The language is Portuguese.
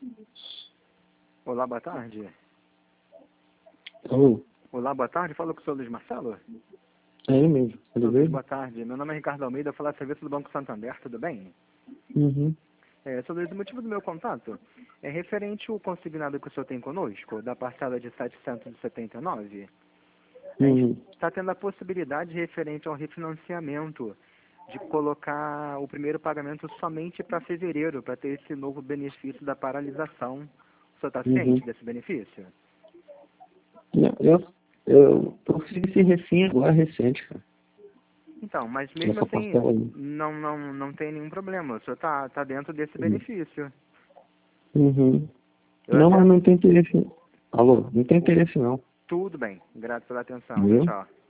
Olá, boa tarde. Alô? Olá, boa tarde. Fala com o senhor Luiz Marcelo. É ele mesmo. Senhor Tudo Luiz, bem? boa tarde. Meu nome é Ricardo Almeida, eu falo a serviço do Banco Santander, tudo bem? Uhum. Senhor Luiz, o motivo do meu contato é referente ao consignado que o senhor tem conosco, da parcela de 779. A gente Uhum. está tendo a possibilidade referente ao refinanciamento de colocar o primeiro pagamento somente para fevereiro, para ter esse novo benefício da paralisação. O senhor está ciente Uhum. desse benefício? Não, eu fiz esse refim agora recente, cara. Então, mas mesmo Essa assim, parcela aí. não tem nenhum problema. O senhor tá dentro desse Uhum. benefício. Uhum. Eu Não, até... mas não tem interesse. Alô? Não tem interesse não. Tudo bem. Grato pela atenção. Tchau, Viu? tchau.